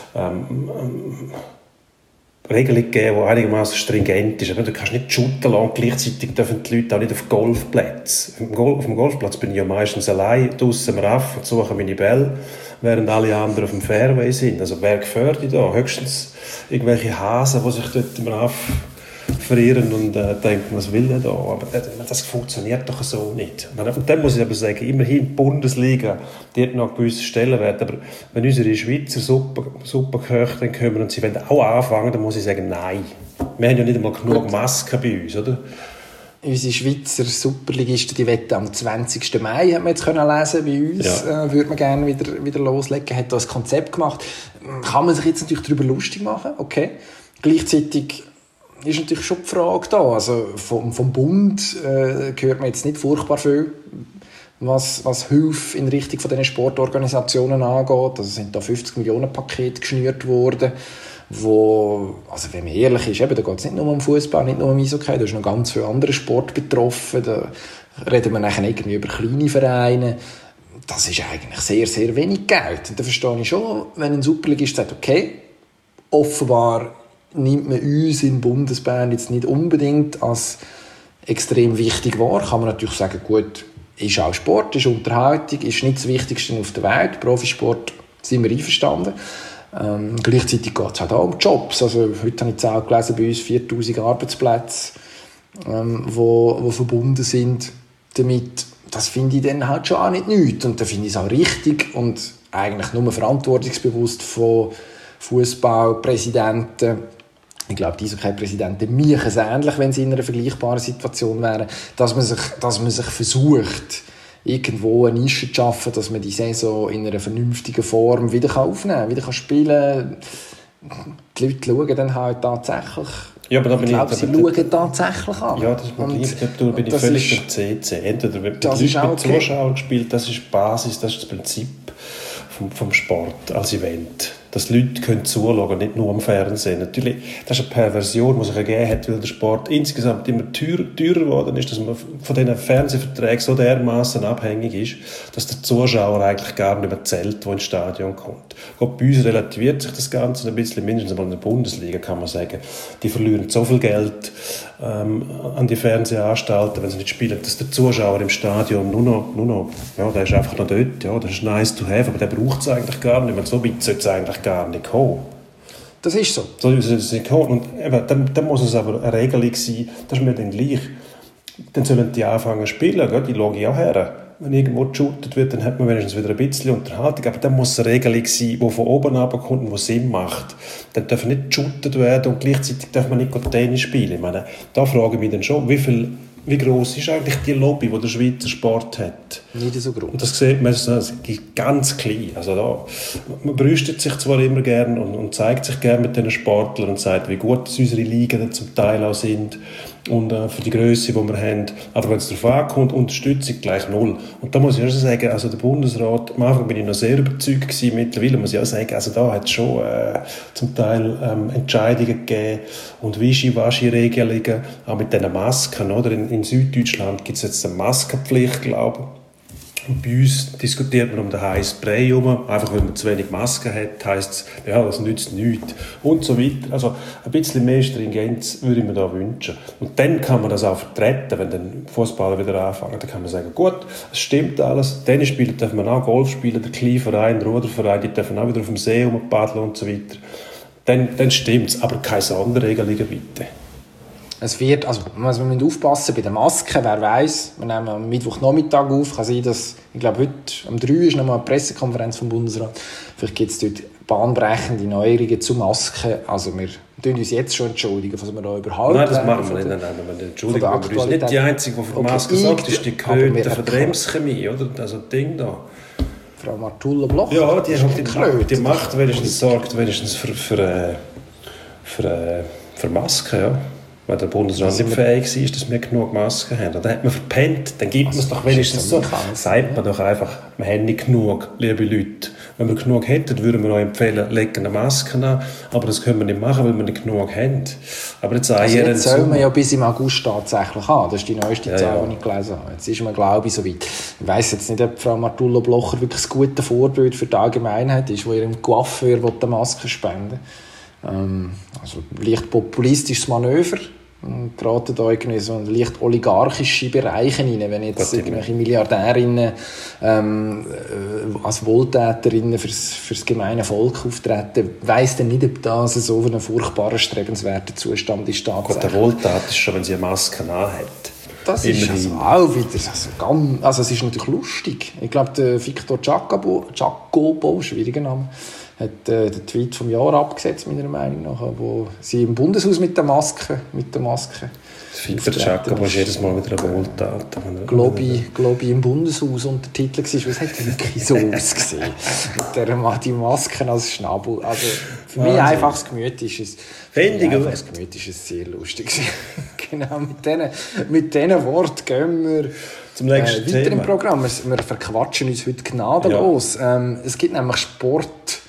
Regelung geben, die einigermaßen stringent ist. Aber du kannst nicht shooten lassen und gleichzeitig dürfen die Leute auch nicht auf Golfplätzen. Auf dem Golfplatz bin ich ja meistens allein draussen am Raff und suche meine Bälle, während alle anderen auf dem Fairway sind. Also wer gefährdet da? Höchstens irgendwelche Hasen, die sich dort am Raff verirren und denken, was will der da? Aber das funktioniert doch so nicht. Und dann muss ich aber sagen, immerhin die Bundesliga, die hat noch einen gewissen Stellenwert. Aber wenn unsere Schweizer Superköche dann kommen und sie wollen auch anfangen, dann muss ich sagen, nein. Wir haben ja nicht einmal genug Masken bei uns, oder? Unsere Schweizer Superligisten, die wetten am 20. Mai, haben wir jetzt können lesen bei uns, ja. Würde man gerne wieder loslegen, hat da ein Konzept gemacht. Kann man sich jetzt natürlich darüber lustig machen, okay. Gleichzeitig ist natürlich schon die Frage da. Also vom Bund hört man jetzt nicht furchtbar viel, was Hilfe in Richtung von diesen Sportorganisationen angeht. Also sind da 50 Millionen Pakete geschnürt worden. wo, also wenn man ehrlich ist, eben, da geht es nicht nur um Fußball, nicht nur um Eishockey, da ist noch ganz viele andere Sport betroffen, da reden wir nachher irgendwie über kleine Vereine. Das ist eigentlich sehr, sehr wenig Geld. Und da verstehe ich schon, wenn ein Superligist sagt, okay, offenbar nimmt man uns in Bundesbern jetzt nicht unbedingt als extrem wichtig wahr, kann man natürlich sagen, gut, ist auch Sport, ist Unterhaltung, ist nicht das Wichtigste auf der Welt. Profisport sind wir einverstanden. Gleichzeitig geht es auch um Jobs. Also, heute habe ich die Zahl gelesen, bei uns 4000 Arbeitsplätze, wo verbunden sind damit. Das finde ich dann halt schon auch nicht nichts. Und da finde ich es auch richtig und eigentlich nur verantwortungsbewusst von Fußballpräsidenten. Ich glaube, die Eishockey-Präsidenten machen es ähnlich, wenn sie in einer vergleichbaren Situation wären, dass man sich versucht, irgendwo eine Nische zu schaffen, dass man die Saison in einer vernünftigen Form wieder aufnehmen kann, wieder spielen kann. Die Leute schauen dann halt tatsächlich. Ja, aber ich glaube, sie schauen tatsächlich an. Ja, das bin ich völlig beim CC. Entweder wird mit Zuschauern gespielt, das ist die Basis, das ist das Prinzip vom Sport als Event. Dass Leute können zuschauen, nicht nur am Fernsehen. Natürlich, das ist eine Perversion, die sich ergeben hat, weil der Sport insgesamt immer teurer geworden ist, dass man von diesen Fernsehverträgen so dermaßen abhängig ist, dass der Zuschauer eigentlich gar nicht mehr zählt, der ins Stadion kommt. Gut, bei uns relativiert sich das Ganze ein bisschen, mindestens mal in der Bundesliga kann man sagen, die verlieren so viel Geld an die Fernsehanstalten, wenn sie nicht spielen, dass der Zuschauer im Stadion nur noch ja, der ist einfach noch dort, ja, das ist nice to have, aber der braucht es eigentlich gar nicht mehr. So weit sollte es eigentlich gar nicht kommen. Das ist so. So sollte es nicht kommen. Und eben, dann muss es aber eine Regelung sein, das ist mir dann gleich. Dann sollen die anfangen zu spielen, gell? Die schaue ich auch her. Wenn irgendwo geshootet wird, dann hat man wenigstens wieder ein bisschen Unterhaltung. Aber dann muss eine Regelung sein, die von oben runterkommt und die Sinn macht. Dann darf nicht geshootet werden und gleichzeitig darf man nicht Tennis spielen. Ich meine, da frage ich mich dann schon, wie gross ist eigentlich die Lobby, die der Schweizer Sport hat? Nicht so gross. Und das sieht man ganz klein. Also da, man brüstet sich zwar immer gern und zeigt sich gern mit diesen Sportlern und sagt, wie gut unsere Ligen zum Teil auch sind und für die Grösse, die wir haben. Aber wenn es darauf ankommt, Unterstützung gleich null. Und da muss ich auch sagen, also der Bundesrat, am Anfang bin ich noch sehr überzeugt gewesen, mittlerweile muss ich auch sagen, also da hat es schon zum Teil Entscheidungen gegeben und Wischi-Waschi-Regelungen, auch mit diesen Masken, oder? In Süddeutschland gibt es jetzt eine Maskenpflicht, glaube ich. Und bei uns diskutiert man um den heißen Brei herum. Einfach, wenn man zu wenig Masken hat, heisst es, ja, das nützt nichts. Und so weiter. Also, ein bisschen mehr Stringenz würde ich mir da wünschen. Und dann kann man das auch vertreten, wenn dann Fußballer wieder anfangen. Dann kann man sagen, gut, es stimmt alles. Tennis spielen darf man auch, Golf spielen, der Kleinverein, der Ruderverein, die dürfen auch wieder auf dem See rumpaddeln und so weiter. Dann stimmt's. Aber keine Sonderregelungen, bitte. Es wird, also man muss aufpassen bei den Masken, wer weiss, wir nehmen am Mittwochnachmittag auf, kann sein, dass, ich glaube heute um 3 ist nochmal eine Pressekonferenz vom Bundesrat, vielleicht gibt es dort bahnbrechende Neuerungen zu Masken, also wir tun uns jetzt schon entschuldigen, was wir da überhaupt... Nein, das machen wir nicht, entschuldigen wir uns nicht. Die Einzige, die für die Maske sagt, ist die Kröte von der Emschemie, oder? Also das Ding da. Frau Martulla Bloch. Ja, die macht wenigstens, sorgt wenigstens für Masken, ja. Weil der Bundesrat nicht fähig war, dass wir genug Masken haben. Dann hat man verpennt, dann gibt man es doch wenigstens so. Sagt man doch einfach, wir haben nicht genug, liebe Leute. Wenn wir genug hätten, würden wir euch empfehlen, legen eine Maske an. Aber das können wir nicht machen, weil wir nicht genug haben. Aber jetzt soll man ja bis im August tatsächlich haben. Das ist die neueste Zahl, die ich gelesen habe. Jetzt ist man, glaube ich, so weit. Ich weiss jetzt nicht, ob Frau Martulla Blocher wirklich ein gutes Vorbild für die Allgemeinheit ist, wo ihrem Coiffeur eine Maske spenden will. Also leicht populistisches Manöver. Geraten da irgendwie so in leicht oligarchische Bereiche rein, wenn jetzt irgendwelche Milliardärinnen als Wohltäterinnen fürs gemeine Volk auftreten, weiss dann nicht, ob das so ein furchtbarer, strebenswerter Zustand ist. Gott, der Wohltat ist schon, wenn sie eine Maske anhat. Das ist also auch wieder, also es ist natürlich lustig. Ich glaube, der Victor Giacobo, schwieriger Name, hat den Tweet vom Jahr abgesetzt, meiner Meinung nach, wo sie im Bundeshaus mit der Maske. Victor Giacobo ist jedes Mal wieder eine Wohltat. Globi im Bundeshaus untertitelt war, es hat wirklich so ausgesehen. Mit die Masken als Schnabel. Also für mich einfaches Gemüt ist es. Einfaches Gemüt ist es sehr lustig. Genau, mit diesen Worten gehen wir zum nächsten weiter im Programm. Wir verquatschen uns heute gnadenlos. Ja. Es gibt nämlich Sport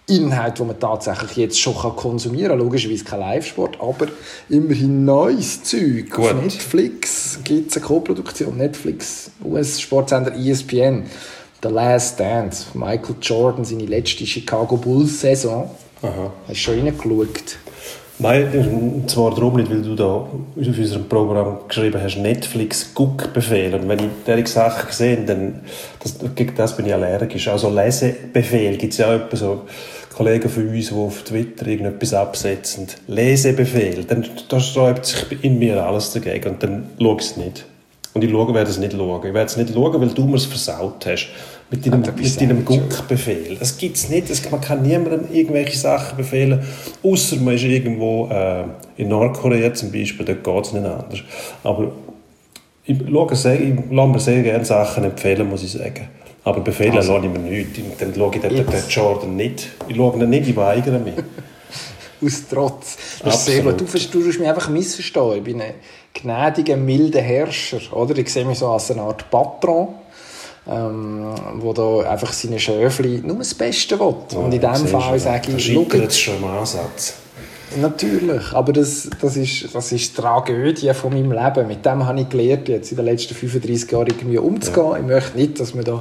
Inhalt, die man tatsächlich jetzt schon konsumieren kann. Logischerweise kein Live-Sport, aber immerhin neues Zeug. Gut. Auf Netflix gibt es eine Co-Produktion. Netflix, US-Sportsender ESPN. The Last Dance. Michael Jordan, seine letzte Chicago Bulls-Saison. Aha. Hast du schon reingeschaut? Nein, zwar darum nicht, weil du da auf unserem Programm geschrieben hast, Netflix-Guckbefehl. Und wenn ich diese Sachen sehe, dann gegen das bin ich allergisch. Also Lesebefehl gibt es ja auch etwa so Kollegen von uns, die auf Twitter irgendetwas absetzen. Lesebefehl, dann da sträubt sich in mir alles dagegen und dann schaue ich es nicht. Und ich werde es nicht schauen. Ich werde es nicht schauen, weil du mir es versaut hast. Mit deinem Guckbefehl. Das gibt es nicht. Man kann niemandem irgendwelche Sachen befehlen, außer man ist irgendwo in Nordkorea zum Beispiel, dort geht es nicht anders. Aber ich lasse mir sehr gerne Sachen empfehlen, muss ich sagen. Aber befehlen lasse ich mir nichts. Dann schaue ich den Jordan nicht. Ich schaue ihn nicht, ich weigere mich. Aus Trotz. Das ist sehr gut. Du hast mich einfach missverstanden. Ich bin ein gnädiger, milder Herrscher. Oder? Ich sehe mich so als eine Art Patron, wo da einfach seine Schöfli nur das Beste will. Und in diesem Fall sage ich... Das scheitert jetzt schon im Ansatz. Natürlich, aber das ist die Tragödie von meinem Leben. Mit dem habe ich gelernt, jetzt in den letzten 35 Jahren irgendwie umzugehen. Ja. Ich möchte nicht, dass man da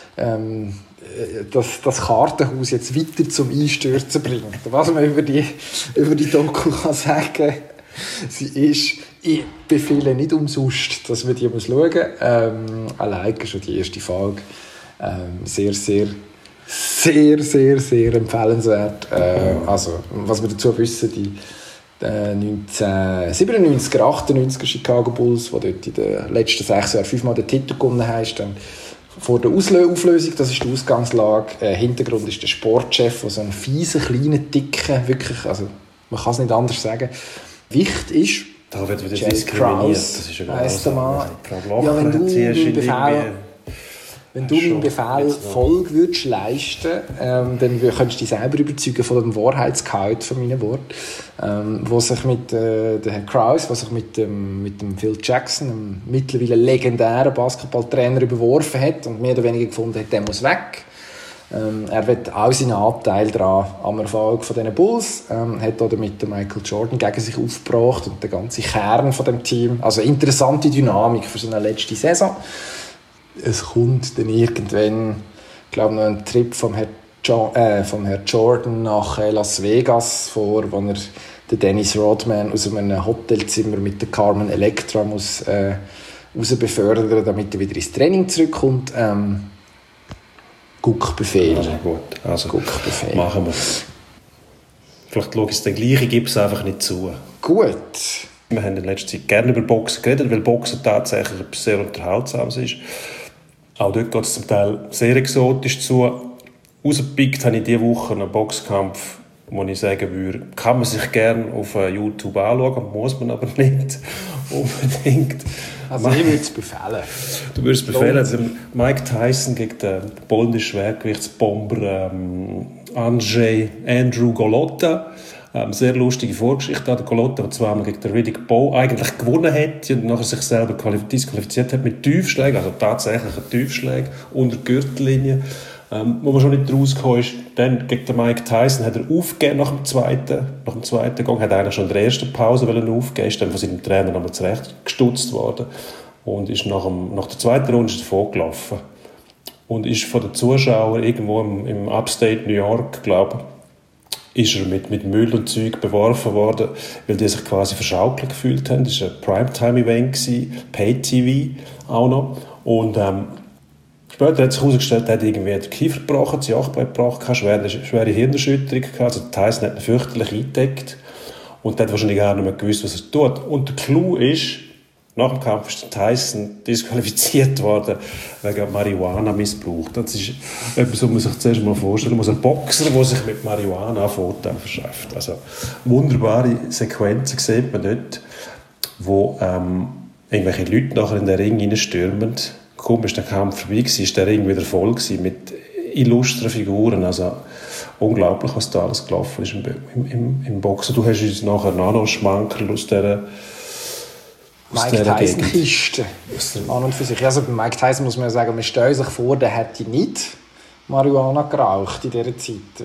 das Kartenhaus jetzt weiter zum Einstürzen bringt. Was man über die Doku kann sagen, sie ist, ich befehle nicht umsonst, dass man die schauen muss. Allein schon die erste Folge. Sehr, sehr, sehr, sehr, sehr empfehlenswert. Also, was wir dazu wissen, die 1997er, 98er Chicago Bulls, die dort in den letzten 6 Jahren 5-mal den Titel gewonnen haben, dann vor der Auflösung, das ist die Ausgangslage. Hintergrund ist der Sportchef, der so ein fieser, kleiner, dicker, wirklich, also man kann es nicht anders sagen, Wicht ist. Da wird wieder Jerry diskriminiert. Krause, das ist ja weiss der Mann. Ja, wenn du meinem Befehl Folge würdest leisten, dann könntest du dich selber überzeugen von dem Wahrheitsgehalt von meinen Worten, wo sich mit der Herr Krause, was sich mit dem Phil Jackson, einem mittlerweile legendären Basketballtrainer, überworfen hat und mehr oder weniger gefunden hat, der muss weg. Er wird auch seinen Anteil daran am Erfolg von diesen Bulls, hat oder mit Michael Jordan gegen sich aufgebracht und der ganze Kern von dem Team. Also interessante Dynamik für so eine letzte Saison. Es kommt dann irgendwann, ich glaube, noch ein Trip vom Herrn Jordan nach Las Vegas vor, wo er den Dennis Rodman aus einem Hotelzimmer mit der Carmen Electra muss raus befördern, damit er wieder ins Training zurückkommt. Guckbefehl. Also gut, also Guckbefehl. Machen wir. Vielleicht schaue ich es dann gleich, ich gebe es einfach nicht zu. Gut. Wir haben in letzter Zeit gerne über Boxen geredet, weil Boxen tatsächlich etwas sehr Unterhaltsames ist. Auch dort geht es zum Teil sehr exotisch zu. Rausgepickt habe ich diese Woche einen Boxkampf, wo ich sagen würde, kann man sich gerne auf YouTube anschauen, muss man aber nicht unbedingt. Also ich würde es befehlen. Du würdest befehlen, also Mike Tyson gegen den polnischen Schwergewichtsbomber Andrew Golota. Sehr lustige Vorgeschichte. Der Golota, der zweimal gegen den Riddick Bowe eigentlich gewonnen hat und nachher sich selber disqualifiziert hat mit Tiefschlägen, also tatsächlichen Tiefschlägen unter die Gürtellinie. Wo man schon nicht rausgekommen ist, dann gegen den Mike Tyson hat er aufgegeben nach dem zweiten Gang, hat eigentlich schon in der ersten Pause aufgegeben, ist dann von seinem Trainer nochmal zurecht gestutzt worden und ist nach der zweiten Runde davon gelaufen und ist von den Zuschauern irgendwo im Upstate New York, glaube ich, ist er mit Müll und Zeug beworfen worden, weil die sich quasi verschaukelt gefühlt haben. Das war ein Primetime-Event, Pay-TV auch noch. Und später hat sich herausgestellt, er hat irgendwie den Kiefer gebrochen, das Jochbein gebrochen, schwere Hirnerschütterung gehabt. Also Tyson hat ihn fürchterlich eingedeckt und der hat wahrscheinlich gar nicht mehr gewusst, was er tut. Und der Clou ist, nach dem Kampf ist Tyson disqualifiziert worden wegen Marihuana-Missbrauch. Das ist etwas, was man sich zuerst mal vorstellen muss. Ein Boxer, der sich mit Marihuana Vorteil verschafft. Also wunderbare Sequenzen sieht man dort, wo irgendwelche Leute nachher in den Ring reinstürmen. Kaum ist der Kampf vorbei gewesen, ist der Ring wieder voll gewesen mit illustren Figuren. Also unglaublich, was da alles gelaufen ist im Boxen. Du hast uns nachher noch Schmankerl aus dieser Mike Tyson-Kiste an und für sich. Also bei Mike Tyson muss man ja sagen, man stellt sich vor, der hätte nicht Marihuana geraucht in dieser Zeit.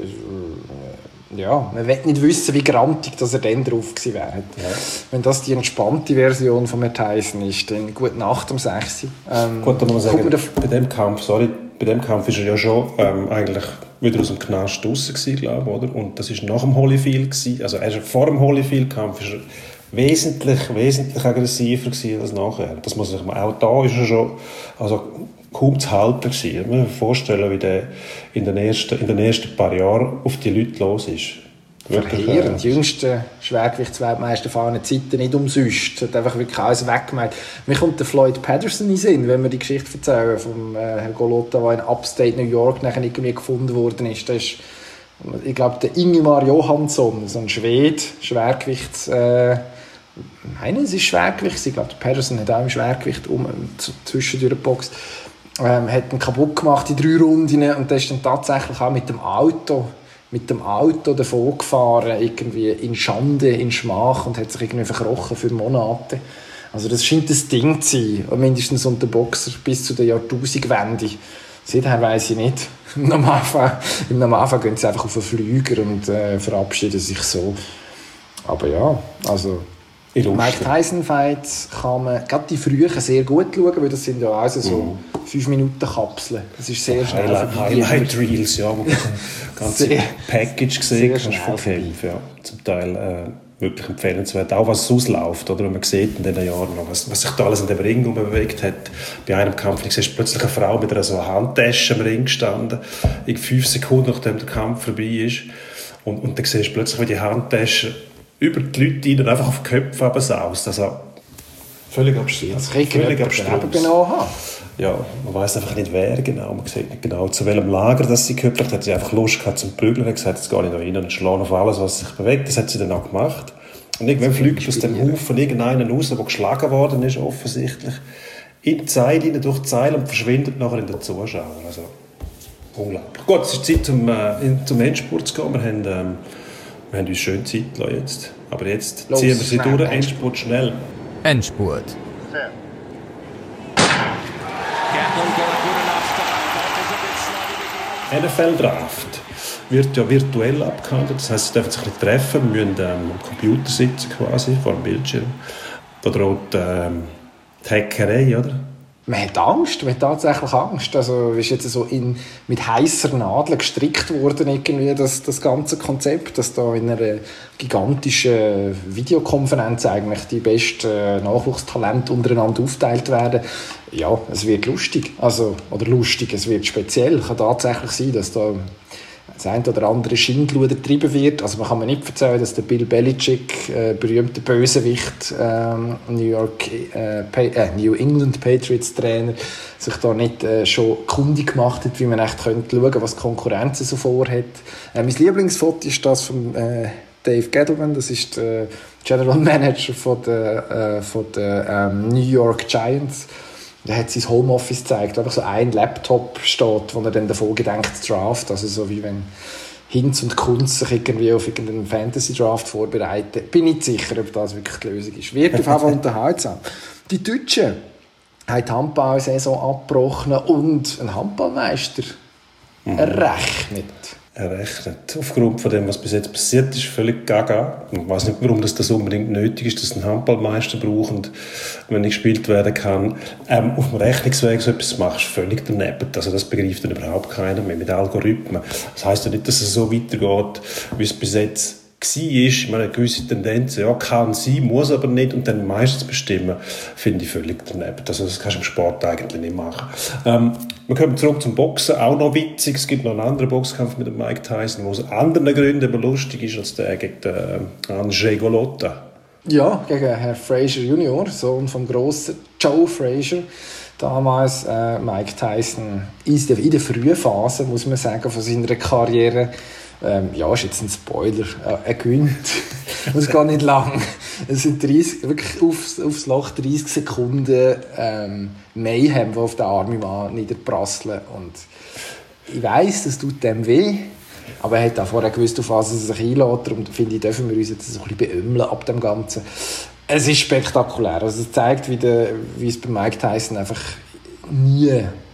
Ja, man will nicht wissen, wie grantig dass er dann drauf gewesen wäre. Ja. Wenn das die entspannte Version von Herrn Tyson ist, dann gute Nacht um 6 Uhr. Gut, da muss man sagen, bei dem Kampf ist er ja schon eigentlich wieder aus dem Knast raus gewesen, glaube ich, oder? Und das war nach dem Holyfield gewesen. Also vor dem Holyfield-Kampf ist er wesentlich aggressiver gewesen als nachher. Das muss ich mal, auch da ist er schon, also kaum zu halten gewesen. Ich muss mir vorstellen, wie der in den ersten paar Jahren auf die Leute los ist. Verheerend. Die jüngsten Schwergewichtsweltmeister fahren Zeiten nicht umsonst. Hat einfach wirklich alles weggemeint. Mir kommt der Floyd Patterson in den Sinn, wenn wir die Geschichte erzählen vom Herrn Golota, der in Upstate New York nachher irgendwie gefunden worden ist. Das ist, ich glaube, der Ingemar Johansson, so ein Schwede, Schwergewichts... es ist Schwergewicht. Ich glaube, der Patterson hat auch im Schwergewicht zwischendurch geboxt. Hat ihn kaputt gemacht in 3 Runden und der ist dann tatsächlich auch mit dem Auto davon gefahren, irgendwie in Schande, in Schmach und hat sich irgendwie verkrochen für Monate. Also das scheint das Ding zu sein, mindestens unter Boxer bis zu der Jahrtausendwende. Seither weiss ich nicht. Im Normalfall gehen sie einfach auf einen Flüger und verabschieden sich so. Aber ja, also... Mike Tyson-Fights kann man gerade die frühen sehr gut schauen, weil das sind ja also so 5-Minuten-Kapseln. Das ist sehr schnell Highlight-Reels, ja, wo man ganz Package gesehen hast von Kämpfen. Ja, zum Teil wirklich empfehlenswert. Auch was ausläuft, oder? Und man sieht in diesen Jahren noch, was sich da alles in dem Ring bewegt hat. Bei einem Kampf siehst du plötzlich eine Frau mit einer so Handtasche im Ring gestanden, 5 Sekunden nachdem der Kampf vorbei ist. Und dann siehst du plötzlich, wie die Handtasche über die Leute rein und einfach auf die Köpfe saust. Also völlig abstrus. Das völlig abstrus. Genau haben. Ja, man weiss einfach nicht, wer genau. Man sieht nicht genau, zu welchem Lager das sie gehört hat. Sie einfach Lust gehabt zum Prügeln. Hat gesagt, jetzt gehe ich noch rein und schlage auf alles, was sich bewegt. Das hat sie dann auch gemacht. Und irgendwann fliegt aus dem Haufen irgendeiner raus, der geschlagen worden ist, offensichtlich, in die Zeit rein, durch die Seile und verschwindet nachher in den Zuschauern. Also unglaublich. Gut, es ist Zeit, zum Endspurt zu gehen. Wir haben uns schön Zeit gelassen jetzt. Aber jetzt ziehen wir sie durch. Endspurt schnell. Endspurt. NFL-Draft wird ja virtuell abgehandelt. Das heisst, sie dürfen sich nicht treffen. Wir müssen am Computer sitzen, quasi, vor dem Bildschirm. Da droht die Hackerei, oder? Man hat Angst, man hat tatsächlich Angst. Also ist jetzt so mit heißer Nadel gestrickt worden, irgendwie das ganze Konzept, dass da in einer gigantischen Videokonferenz eigentlich die besten Nachwuchstalente untereinander aufgeteilt werden. Ja, es wird lustig. Es wird speziell. Kann tatsächlich sein, dass da das eine oder andere Schindluder getrieben wird. Also man kann mir nicht erzählen, dass der Bill Belichick, berühmter Bösewicht, New England Patriots Trainer, sich da nicht schon kundig gemacht hat, wie man echt könnte schauen, was die Konkurrenz so vorhat. Mein Lieblingsfoto ist das von Dave Gettleman, das ist der General Manager von der New York Giants. Er hat sein Homeoffice gezeigt, einfach so ein Laptop steht, wo er dann davor gedenkt zu draften. Also so wie wenn Hinz und Kunz sich irgendwie auf irgendeinen Fantasy-Draft vorbereiten. Bin nicht sicher, ob das wirklich die Lösung ist. Wird auf jeden Fall unterhaltsam. Die Deutschen haben die Handball-Saison abgebrochen und einen Handballmeister errechnet. Aufgrund von dem, was bis jetzt passiert ist, völlig gaga. Ich weiß nicht, warum das unbedingt nötig ist, dass ein Handballmeister braucht und wenn nicht gespielt werden kann, auf dem Rechnungsweg so etwas machst, völlig daneben. Also das begreift dann überhaupt keiner mehr mit Algorithmen. Das heisst ja nicht, dass es so weitergeht, wie es bis jetzt war. Ich meine, eine gewisse Tendenz, ja, kann sein, muss aber nicht und dann meistens bestimmen, finde ich völlig daneben. Also das kannst du im Sport eigentlich nicht machen. Wir kommen zurück zum Boxen, auch noch witzig. Es gibt noch einen anderen Boxkampf mit dem Mike Tyson, der aus anderen Gründen aber lustig ist als der gegen den Andrzej Golota. Ja, gegen Herrn Frazier Junior, Sohn vom grossen Joe Frazier. Damals Mike Tyson in der frühen Phase, muss man sagen, von seiner Karriere. Ist jetzt ein Spoiler. Er gewinnt. Es geht nicht lang. Es sind 30, wirklich aufs Loch 30 Sekunden Mayhem, die auf den armen Mann niederprasseln. Und ich weiss, das tut dem weh. Aber er hat auch vorher gewusst, auf was er sich einlässt. Und finde ich, dürfen wir uns jetzt so ein bisschen beömmeln ab dem Ganzen. Es ist spektakulär. Also es zeigt, wie es bei Mike Tyson einfach nie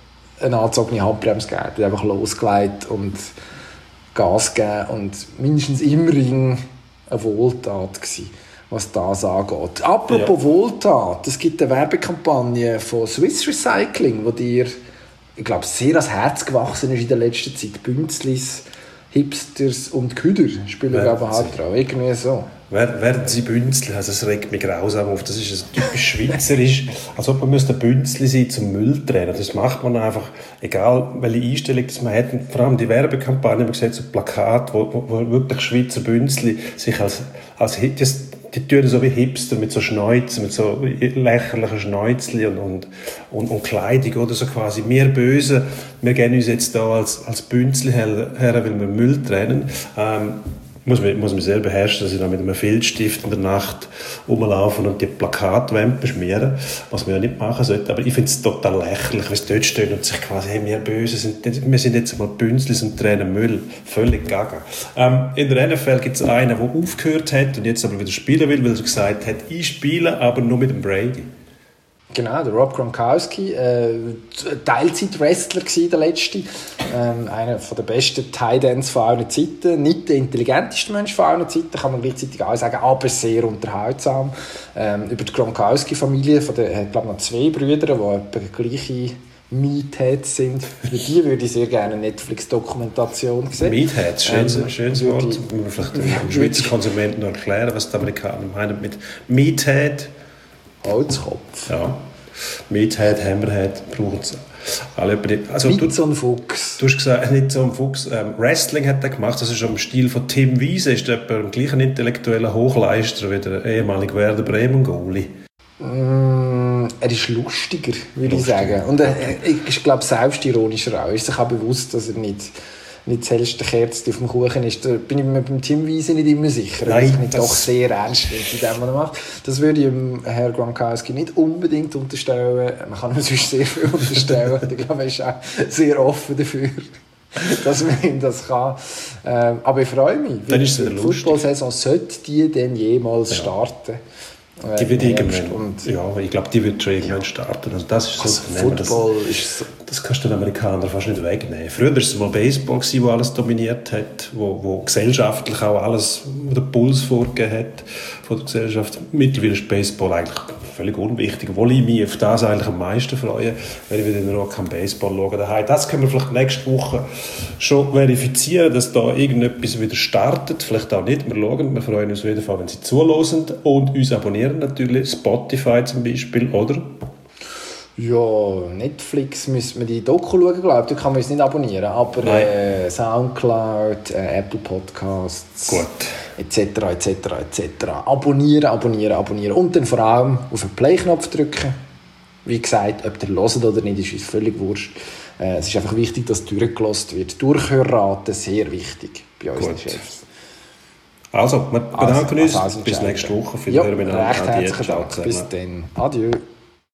eine angezogene Handbremse gegeben. Er hat einfach losgelegt und Gas gegeben und mindestens im Ring eine Wohltat gewesen, was das angeht. Apropos Wohltat, es gibt eine Werbekampagne von Swiss Recycling, die dir, ich glaube, sehr ans Herz gewachsen ist in der letzten Zeit. Bünzlis, Hipsters und Küder spielen, glaube ich, halt drauf. Irgendwie so. Werden sie Bünzli? Also das regt mich grausam auf. Das ist ein typisch schweizerisch. Als ob man ein Bünzli sein zum Müll trennen. Das macht man einfach, egal welche Einstellung das man hat. Und vor allem die Werbekampagne, man sieht so Plakate, wo wirklich Schweizer Bünzli sich als die tun so wie Hipster mit so Schnäuzen, mit so lächerlichen Schnäuzli und Kleidung oder so quasi. Wir Bösen, wir gehen uns jetzt da als Bünzli her, weil wir Müll trennen. Muss mich selber beherrschen, dass ich da mit einem Filzstift in der Nacht rumlaufen und die Plakatwände schmieren, was man ja nicht machen sollte. Aber ich finde es total lächerlich, wenn es dort steht und sich quasi, hey, wir Böse wir sind jetzt mal Bünzlis und trennen Müll. Völlig gaga. In der NFL gibt es einen, der aufgehört hat und jetzt aber wieder spielen will, weil er gesagt hat, ich spiele, aber nur mit dem Brady. Genau, der Rob Gronkowski, Teilzeit-Wrestler war der letzte, einer der besten Tight Ends von allen Zeiten, nicht der intelligenteste Mensch von allen Zeiten, kann man gleichzeitig auch sagen, aber sehr unterhaltsam. Über die Gronkowski-Familie, er hat glaube ich noch 2 Brüder, die etwa gleiche Meatheads sind. Für die würde ich sehr gerne eine Netflix-Dokumentation sehen. Meatheads, schönes Wort. Muss man vielleicht dem Schweizer Konsumenten noch erklären, was die Amerikaner meinen mit Meathead. Holzkopf. Ja. Meathead, Hammerhead brauchen sie alle. Also, nicht so ein Fuchs. Du hast gesagt, nicht so ein Fuchs. Wrestling hat er gemacht, das ist im Stil von Tim Wiese. Ist er im gleichen intellektuellen Hochleister wie der ehemalige Werder Bremen-Goalie? Er ist lustiger, würde ich sagen. Und er ist, glaube ich, selbstironischer auch. Er ist sich auch bewusst, dass er nicht das hellste Kerze auf dem Kuchen ist. Da bin ich mir beim Tim Wiese nicht immer sicher. Nein, dass er nicht doch sehr ernst ist in dem, was er macht. Das würde ich dem Herrn Gronkowski nicht unbedingt unterstellen. Man kann ihm sonst sehr viel unterstellen. Ich glaube, er ist auch sehr offen dafür, dass man ihm das kann. Aber ich freue mich. Dann ist es die Fußballsaison sollte die denn jemals starten. Die wird irgendwann, ich glaube, die wird schon irgendwann starten. Also das ist so, Football ist so. Das kannst du den Amerikanern fast nicht wegnehmen. Früher war es mal Baseball, wo alles dominiert hat, wo gesellschaftlich auch alles, wo der Puls vorgegeben hat von der Gesellschaft. Mittlerweile ist Baseball eigentlich völlig unwichtig, obwohl ich mich auf das eigentlich am meisten freue, wenn ich wieder in Rock am Baseball schaue. Daheim. Das können wir vielleicht nächste Woche schon verifizieren, dass da irgendetwas wieder startet. Vielleicht auch nicht. Wir schauen. Wir freuen uns auf jeden Fall, wenn Sie zuhören und uns abonnieren natürlich. Spotify zum Beispiel, oder? Ja, Netflix müssen wir die Doku schauen, glaube ich. Da kann man uns nicht abonnieren. Aber Soundcloud, Apple Podcasts, etc. Abonnieren. Und dann vor allem auf den Play-Knopf drücken. Wie gesagt, ob ihr hört oder nicht, ist uns völlig wurscht. Es ist einfach wichtig, dass durchgelassen wird. Durchhörraten, sehr wichtig bei unseren Chefs. Also, wir bedanken uns. Bis nächste Woche. Recht herzlichen Dank. Bis dann. Adieu.